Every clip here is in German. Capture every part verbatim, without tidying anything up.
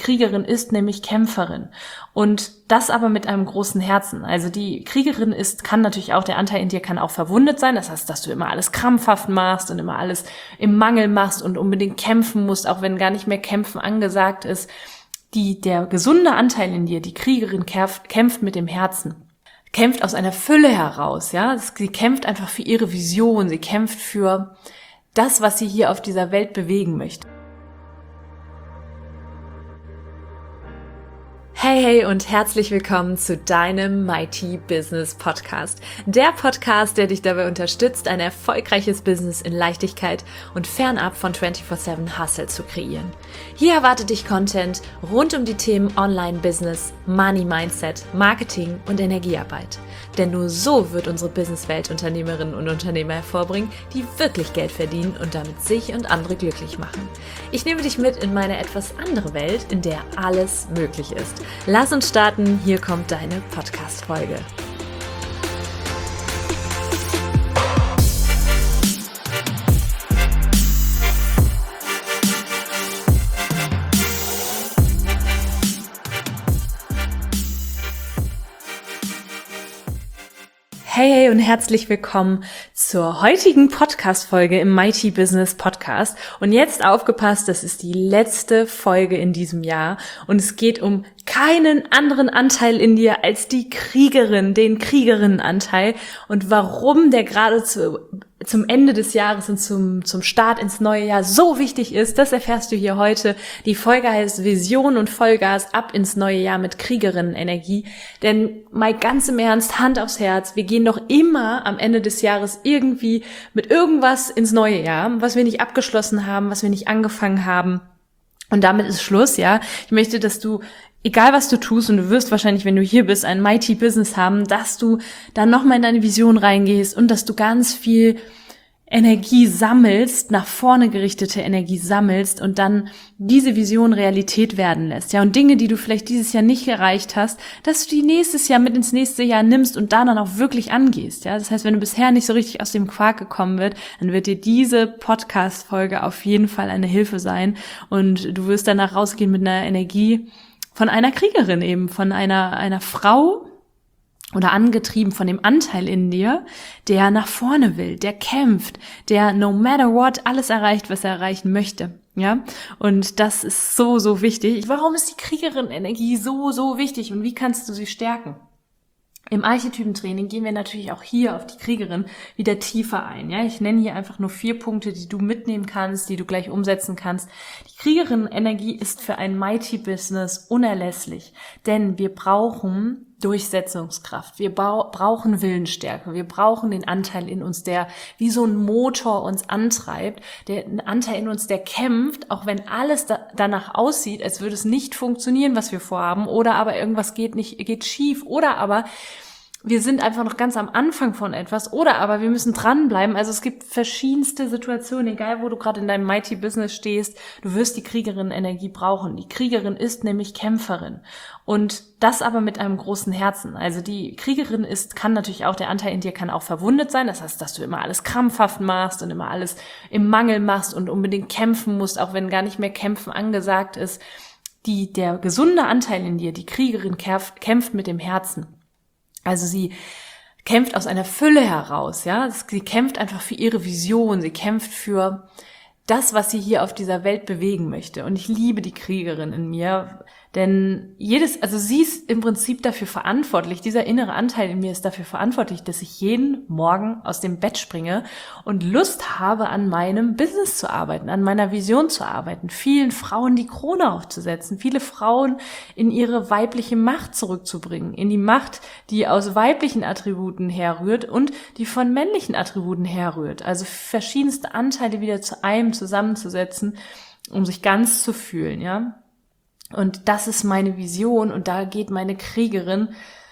Kriegerin ist nämlich Kämpferin. Und das aber mit einem großen Herzen. Also die Kriegerin ist, kann natürlich auch, der Anteil in dir kann auch verwundet sein. Das heißt, dass du immer alles krampfhaft machst und immer alles im Mangel machst und unbedingt kämpfen musst, auch wenn gar nicht mehr kämpfen angesagt ist. Die, der gesunde Anteil in dir, die Kriegerin, kämpft mit dem Herzen. Kämpft aus einer Fülle heraus, ja. Sie kämpft einfach für ihre Vision. Sie kämpft für das, was sie hier auf dieser Welt bewegen möchte. Hey, hey und herzlich willkommen zu deinem Mighty Business Podcast. Der Podcast, der dich dabei unterstützt, ein erfolgreiches Business in Leichtigkeit und fernab von vierundzwanzig sieben Hustle zu kreieren. Hier erwartet dich Content rund um die Themen Online-Business, Money-Mindset, Marketing und Energiearbeit. Denn nur so wird unsere Businesswelt Unternehmerinnen und Unternehmer hervorbringen, die wirklich Geld verdienen und damit sich und andere glücklich machen. Ich nehme dich mit in meine etwas andere Welt, in der alles möglich ist. Lass uns starten, hier kommt deine Podcast-Folge. Hey, hey und herzlich willkommen zur heutigen Podcast-Folge im Mighty Business Podcast. Und jetzt aufgepasst, das ist die letzte Folge in diesem Jahr und es geht um keinen anderen Anteil in dir als die Kriegerin, den Kriegerinnenanteil und warum der gerade zu, zum Ende des Jahres und zum, zum Start ins neue Jahr so wichtig ist, das erfährst du hier heute. Die Folge heißt Vision und Vollgas ab ins neue Jahr mit Kriegerinnenenergie. Denn mal ganz im Ernst, Hand aufs Herz, wir gehen doch immer am Ende des Jahres irgendwie mit irgendwas ins neue Jahr, was wir nicht abgeschlossen haben, was wir nicht angefangen haben. Und damit ist Schluss, ja. Ich möchte, dass du, egal was du tust, und du wirst wahrscheinlich, wenn du hier bist, ein Mighty Business haben, dass du dann nochmal in deine Vision reingehst und dass du ganz viel Energie sammelst, nach vorne gerichtete Energie sammelst und dann diese Vision Realität werden lässt. Ja, und Dinge, die du vielleicht dieses Jahr nicht erreicht hast, dass du die nächstes Jahr mit ins nächste Jahr nimmst und da dann auch wirklich angehst. Ja, das heißt, wenn du bisher nicht so richtig aus dem Quark gekommen wird, dann wird dir diese Podcast-Folge auf jeden Fall eine Hilfe sein und du wirst danach rausgehen mit einer Energie von einer Kriegerin eben, von einer, einer Frau, oder angetrieben von dem Anteil in dir, der nach vorne will, der kämpft, der no matter what alles erreicht, was er erreichen möchte. Ja, und das ist so, so wichtig. Warum ist die Kriegerin-Energie so, so wichtig und wie kannst du sie stärken? Im Archetypentraining gehen wir natürlich auch hier auf die Kriegerin wieder tiefer ein. Ja, ich nenne hier einfach nur vier Punkte, die du mitnehmen kannst, die du gleich umsetzen kannst. Die Kriegerin-Energie ist für ein Mighty Business unerlässlich, denn wir brauchen Durchsetzungskraft, wir brauchen Willensstärke, wir brauchen den Anteil in uns, der wie so ein Motor uns antreibt, der ein Anteil in uns, der kämpft, auch wenn alles da, danach aussieht, als würde es nicht funktionieren, was wir vorhaben, oder aber irgendwas geht nicht, geht schief, oder aber wir sind einfach noch ganz am Anfang von etwas, oder aber wir müssen dranbleiben. Also es gibt verschiedenste Situationen, egal wo du gerade in deinem Mighty Business stehst, du wirst die Kriegerin-Energie brauchen. Die Kriegerin ist nämlich Kämpferin und das aber mit einem großen Herzen. Also die Kriegerin ist, kann natürlich auch, der Anteil in dir kann auch verwundet sein. Das heißt, dass du immer alles krampfhaft machst und immer alles im Mangel machst und unbedingt kämpfen musst, auch wenn gar nicht mehr kämpfen angesagt ist. Die, der gesunde Anteil in dir, die Kriegerin kämpft mit dem Herzen. Also sie kämpft aus einer Fülle heraus, ja. Sie kämpft einfach für ihre Vision. Sie kämpft für das, was sie hier auf dieser Welt bewegen möchte. Und ich liebe die Kriegerin in mir, denn jedes, also sie ist im Prinzip dafür verantwortlich, dieser innere Anteil in mir ist dafür verantwortlich, dass ich jeden Morgen aus dem Bett springe und Lust habe, an meinem Business zu arbeiten, an meiner Vision zu arbeiten, vielen Frauen die Krone aufzusetzen, viele Frauen in ihre weibliche Macht zurückzubringen, in die Macht, die aus weiblichen Attributen herrührt und die von männlichen Attributen herrührt, also verschiedenste Anteile wieder zu einem zusammenzusetzen, um sich ganz zu fühlen, ja. Und das ist meine Vision und da geht meine Kriegerin,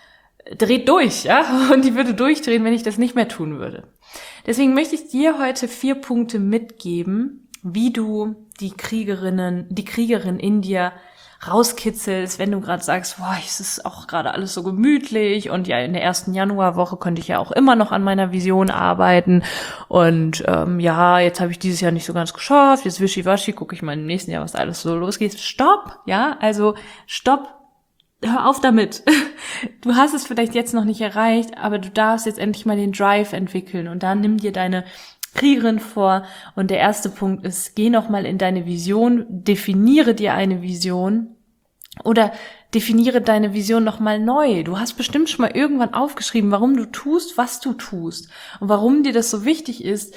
dreht durch, ja, und die würde durchdrehen, wenn ich das nicht mehr tun würde. Deswegen möchte ich dir heute vier Punkte mitgeben, wie du die Kriegerinnen, die Kriegerin in dir rauskitzelst, wenn du gerade sagst, boah, es ist auch gerade alles so gemütlich und ja, in der ersten Januarwoche könnte ich ja auch immer noch an meiner Vision arbeiten und ähm, ja, jetzt habe ich dieses Jahr nicht so ganz geschafft, jetzt wischiwaschi, gucke ich mal im nächsten Jahr, was alles so losgeht. Stopp, ja, also stopp, hör auf damit. Du hast es vielleicht jetzt noch nicht erreicht, aber du darfst jetzt endlich mal den Drive entwickeln und dann nimm dir deine Kriegerin vor und der erste Punkt ist, geh nochmal in deine Vision, definiere dir eine Vision oder definiere deine Vision nochmal neu. Du hast bestimmt schon mal irgendwann aufgeschrieben, warum du tust, was du tust und warum dir das so wichtig ist,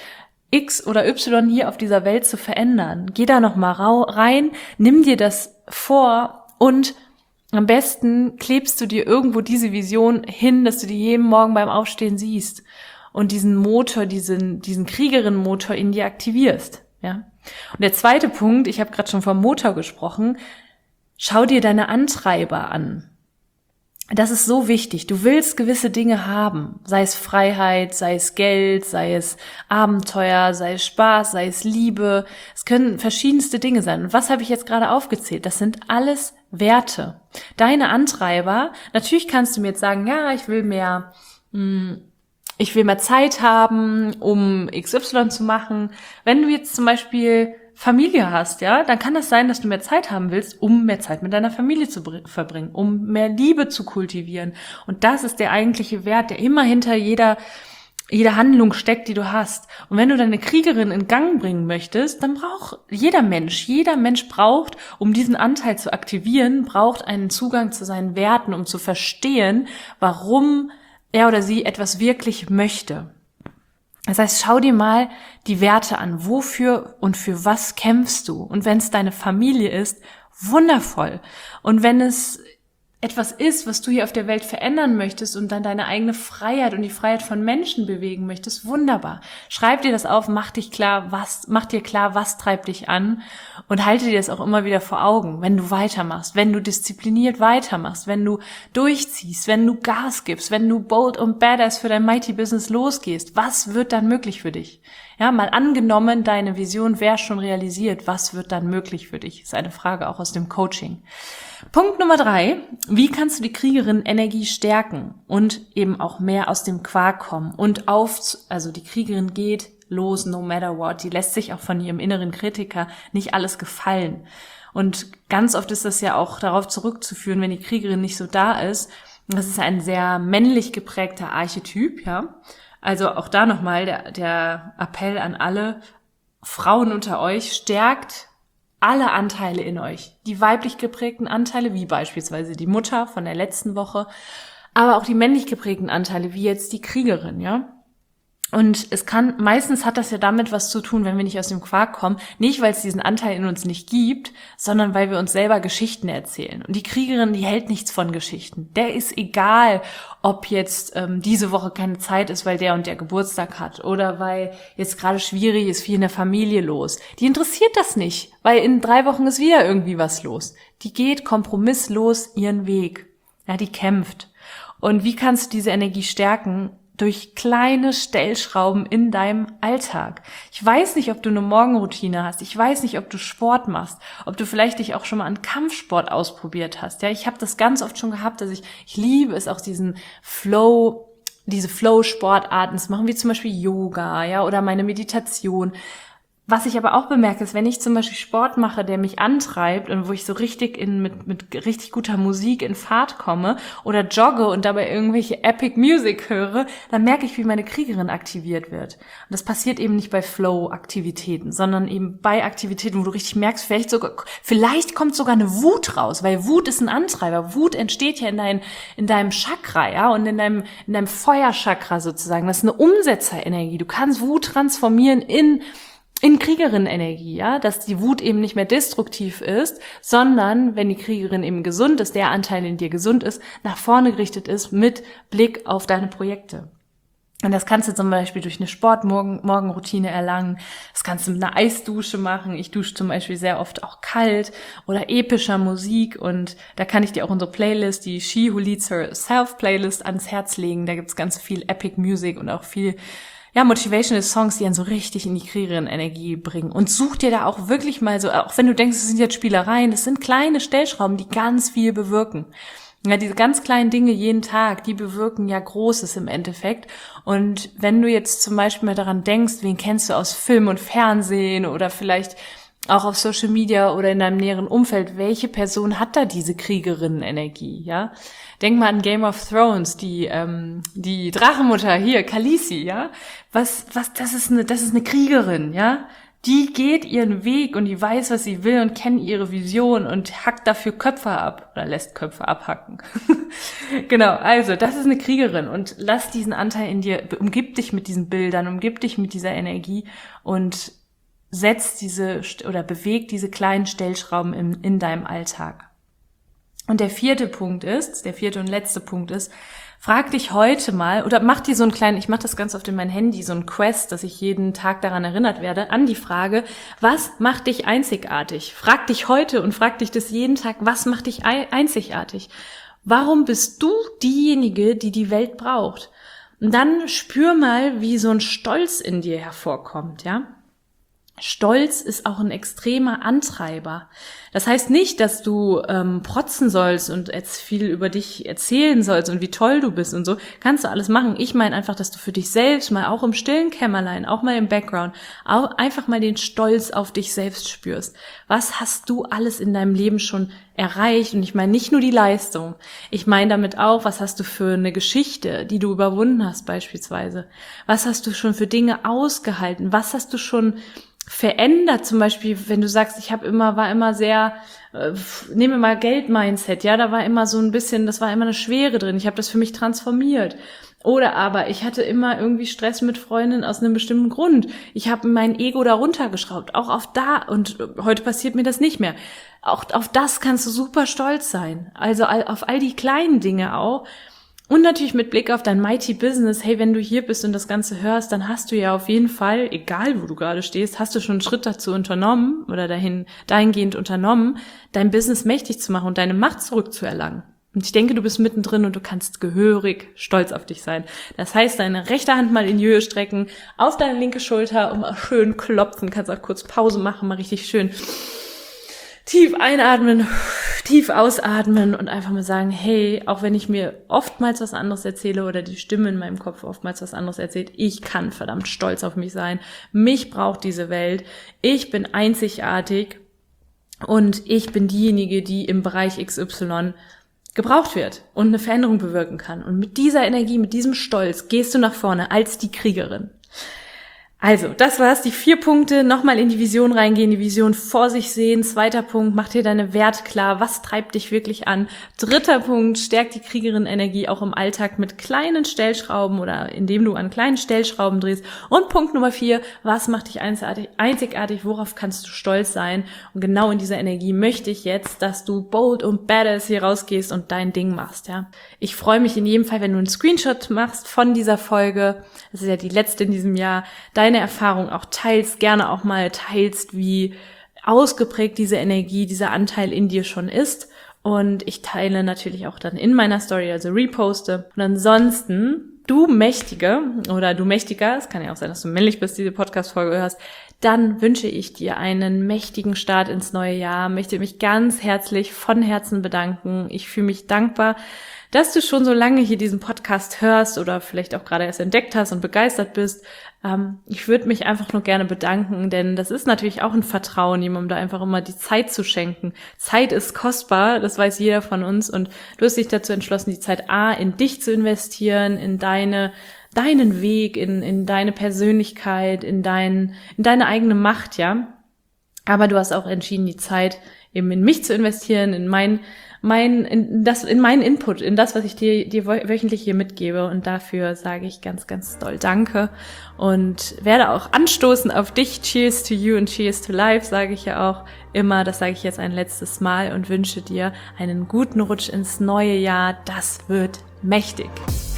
X oder Y hier auf dieser Welt zu verändern. Geh da nochmal rein, nimm dir das vor und am besten klebst du dir irgendwo diese Vision hin, dass du die jeden Morgen beim Aufstehen siehst und diesen Motor, diesen diesen Kriegerin-Motor in dir aktivierst, ja. Und der zweite Punkt, ich habe gerade schon vom Motor gesprochen, schau dir deine Antreiber an. Das ist so wichtig. Du willst gewisse Dinge haben, sei es Freiheit, sei es Geld, sei es Abenteuer, sei es Spaß, sei es Liebe. Es können verschiedenste Dinge sein. Und was habe ich jetzt gerade aufgezählt? Das sind alles Werte. Deine Antreiber, natürlich kannst du mir jetzt sagen, ja, ich will mehr, mh, ich will mehr Zeit haben, um X Y zu machen. Wenn du jetzt zum Beispiel Familie hast, ja, dann kann das sein, dass du mehr Zeit haben willst, um mehr Zeit mit deiner Familie zu br- verbringen, um mehr Liebe zu kultivieren. Und das ist der eigentliche Wert, der immer hinter jeder jede Handlung steckt, die du hast. Und wenn du deine Kriegerin in Gang bringen möchtest, dann braucht jeder Mensch, jeder Mensch braucht, um diesen Anteil zu aktivieren, braucht einen Zugang zu seinen Werten, um zu verstehen, warum er oder sie etwas wirklich möchte. Das heißt, schau dir mal die Werte an. Wofür und für was kämpfst du? Und wenn es deine Familie ist, wundervoll. Und wenn es etwas ist, was du hier auf der Welt verändern möchtest und dann deine eigene Freiheit und die Freiheit von Menschen bewegen möchtest, wunderbar. Schreib dir das auf, mach dich klar, was, mach dir klar, was treibt dich an und halte dir das auch immer wieder vor Augen, wenn du weitermachst, wenn du diszipliniert weitermachst, wenn du durchziehst, wenn du Gas gibst, wenn du bold und badass für dein Mighty Business losgehst, was wird dann möglich für dich? Ja, mal angenommen, deine Vision wäre schon realisiert, was wird dann möglich für dich? Ist eine Frage auch aus dem Coaching. Punkt Nummer drei, wie kannst du die Kriegerin-Energie stärken und eben auch mehr aus dem Quark kommen und auf, also die Kriegerin geht los, no matter what, die lässt sich auch von ihrem inneren Kritiker nicht alles gefallen. Und ganz oft ist das ja auch darauf zurückzuführen, wenn die Kriegerin nicht so da ist, das ist ein sehr männlich geprägter Archetyp, ja. Also auch da nochmal der, der Appell an alle Frauen unter euch, stärkt alle Anteile in euch. Die weiblich geprägten Anteile, wie beispielsweise die Mutter von der letzten Woche, aber auch die männlich geprägten Anteile, wie jetzt die Kriegerin, ja. Und es kann, meistens hat das ja damit was zu tun, wenn wir nicht aus dem Quark kommen, nicht weil es diesen Anteil in uns nicht gibt, sondern weil wir uns selber Geschichten erzählen. Und die Kriegerin, die hält nichts von Geschichten. Der ist egal, ob jetzt ähm, diese Woche keine Zeit ist, weil der und der Geburtstag hat oder weil jetzt gerade schwierig ist, viel in der Familie los. Die interessiert das nicht, weil in drei Wochen ist wieder irgendwie was los. Die geht kompromisslos ihren Weg. Ja, die kämpft. Und wie kannst du diese Energie stärken? Durch kleine Stellschrauben in deinem Alltag. Ich weiß nicht, ob du eine Morgenroutine hast. Ich weiß nicht, ob du Sport machst. Ob du vielleicht dich auch schon mal an Kampfsport ausprobiert hast. Ja, ich habe das ganz oft schon gehabt, dass ich, ich liebe es auch diesen Flow, diese Flow-Sportarten zu machen, wie zum Beispiel Yoga, ja, oder meine Meditation. Was ich aber auch bemerke, ist, wenn ich zum Beispiel Sport mache, der mich antreibt und wo ich so richtig in mit mit richtig guter Musik in Fahrt komme oder jogge und dabei irgendwelche Epic Music höre, dann merke ich, wie meine Kriegerin aktiviert wird. Und das passiert eben nicht bei Flow-Aktivitäten, sondern eben bei Aktivitäten, wo du richtig merkst, vielleicht sogar, vielleicht kommt sogar eine Wut raus, weil Wut ist ein Antreiber. Wut entsteht ja in dein, in deinem Chakra, ja, und in deinem in deinem Feuerchakra sozusagen. Das ist eine Umsetzerenergie. Du kannst Wut transformieren in in Kriegerin-Energie, ja, dass die Wut eben nicht mehr destruktiv ist, sondern, wenn die Kriegerin eben gesund ist, der Anteil in dir gesund ist, nach vorne gerichtet ist mit Blick auf deine Projekte. Und das kannst du zum Beispiel durch eine Sportmorgenroutine erlangen. Das kannst du mit einer Eisdusche machen. Ich dusche zum Beispiel sehr oft auch kalt oder epischer Musik. Und da kann ich dir auch unsere Playlist, die She Who Leads Herself Playlist, ans Herz legen. Da gibt's ganz viel Epic Music und auch viel ja, motivational Songs, die einen so richtig in die Kriegerin-Energie bringen. Und such dir da auch wirklich mal so, auch wenn du denkst, es sind jetzt Spielereien, das sind kleine Stellschrauben, die ganz viel bewirken. Ja, diese ganz kleinen Dinge jeden Tag, die bewirken ja Großes im Endeffekt. Und wenn du jetzt zum Beispiel mal daran denkst, wen kennst du aus Film und Fernsehen oder vielleicht auch auf Social Media oder in deinem näheren Umfeld, welche Person hat da diese Kriegerinnen-Energie, ja? Denk mal an Game of Thrones, die ähm, die Drachenmutter hier, Khaleesi, ja? Was was das ist eine das ist eine Kriegerin, ja? Die geht ihren Weg und die weiß, was sie will und kennt ihre Vision und hackt dafür Köpfe ab oder lässt Köpfe abhacken. Genau, also das ist eine Kriegerin und lass diesen Anteil in dir, umgib dich mit diesen Bildern, umgib dich mit dieser Energie und setz diese oder beweg diese kleinen Stellschrauben in, in deinem Alltag. Und der vierte Punkt ist, der vierte und letzte Punkt ist, frag dich heute mal, oder mach dir so einen kleinen, ich mache das ganz oft in mein Handy, so ein Quest, dass ich jeden Tag daran erinnert werde, an die Frage, was macht dich einzigartig? Frag dich heute und frag dich das jeden Tag, was macht dich einzigartig? Warum bist du diejenige, die die Welt braucht? Und dann spür mal, wie so ein Stolz in dir hervorkommt, ja? Stolz ist auch ein extremer Antreiber. Das heißt nicht, dass du ähm, protzen sollst und jetzt viel über dich erzählen sollst und wie toll du bist und so. Kannst du alles machen. Ich meine einfach, dass du für dich selbst mal auch im stillen Kämmerlein, auch mal im Background, auch einfach mal den Stolz auf dich selbst spürst. Was hast du alles in deinem Leben schon erreicht? Und ich meine nicht nur die Leistung. Ich meine damit auch, was hast du für eine Geschichte, die du überwunden hast beispielsweise? Was hast du schon für Dinge ausgehalten? Was hast du schon verändert, zum Beispiel, wenn du sagst, ich habe immer, war immer sehr, äh, nehmen wir mal Geld-Mindset, ja, da war immer so ein bisschen, das war immer eine Schwere drin, ich habe das für mich transformiert. Oder aber, ich hatte immer irgendwie Stress mit Freundinnen aus einem bestimmten Grund. Ich habe mein Ego da runtergeschraubt, auch auf da, und heute passiert mir das nicht mehr. Auch auf das kannst du super stolz sein, also auf all die kleinen Dinge auch. Und natürlich mit Blick auf dein Mighty Business, hey, wenn du hier bist und das Ganze hörst, dann hast du ja auf jeden Fall, egal wo du gerade stehst, hast du schon einen Schritt dazu unternommen oder dahin dahingehend unternommen, dein Business mächtig zu machen und deine Macht zurückzuerlangen. Und ich denke, du bist mittendrin und du kannst gehörig stolz auf dich sein. Das heißt, deine rechte Hand mal in die Höhe strecken, auf deine linke Schulter und mal schön klopfen. Kannst auch kurz Pause machen, mal richtig schön tief einatmen, tief ausatmen und einfach mal sagen, hey, auch wenn ich mir oftmals was anderes erzähle oder die Stimme in meinem Kopf oftmals was anderes erzählt, ich kann verdammt stolz auf mich sein. Mich braucht diese Welt. Ich bin einzigartig und ich bin diejenige, die im Bereich X Y gebraucht wird und eine Veränderung bewirken kann. Und mit dieser Energie, mit diesem Stolz gehst du nach vorne als die Kriegerin. Also, das war's, die vier Punkte, nochmal in die Vision reingehen, die Vision vor sich sehen. Zweiter Punkt, mach dir deine Werte klar, was treibt dich wirklich an. Dritter Punkt, stärk die Kriegerin-Energie auch im Alltag mit kleinen Stellschrauben oder indem du an kleinen Stellschrauben drehst. Und Punkt Nummer vier, was macht dich einzigartig, einzigartig, worauf kannst du stolz sein? Und genau in dieser Energie möchte ich jetzt, dass du bold und badass hier rausgehst und dein Ding machst, ja. Ich freue mich in jedem Fall, wenn du einen Screenshot machst von dieser Folge. Das ist ja die letzte in diesem Jahr. Dein Deine Erfahrung auch teilst, gerne auch mal teilst, wie ausgeprägt diese Energie, dieser Anteil in dir schon ist. Und ich teile natürlich auch dann in meiner Story, also reposte. Und ansonsten, du Mächtige oder du Mächtiger, es kann ja auch sein, dass du männlich bist, diese Podcast-Folge hörst, dann wünsche ich dir einen mächtigen Start ins neue Jahr, möchte mich ganz herzlich von Herzen bedanken. Ich fühle mich dankbar, dass du schon so lange hier diesen Podcast hörst oder vielleicht auch gerade erst entdeckt hast und begeistert bist. Ähm, ich würde mich einfach nur gerne bedanken, denn das ist natürlich auch ein Vertrauen, jemandem da einfach immer die Zeit zu schenken. Zeit ist kostbar, das weiß jeder von uns, und du hast dich dazu entschlossen, die Zeit A, in dich zu investieren, in deine deinen Weg, in in deine Persönlichkeit, in dein in deine eigene Macht, ja. Aber du hast auch entschieden, die Zeit eben in mich zu investieren, in mein mein in das in meinen Input, in das, was ich dir dir wöchentlich hier mitgebe, und dafür sage ich ganz ganz doll Danke und werde auch anstoßen auf dich. Cheers to you and cheers to life, sage ich ja auch immer. Das sage ich jetzt ein letztes Mal und wünsche dir einen guten Rutsch ins neue Jahr. Das wird mächtig.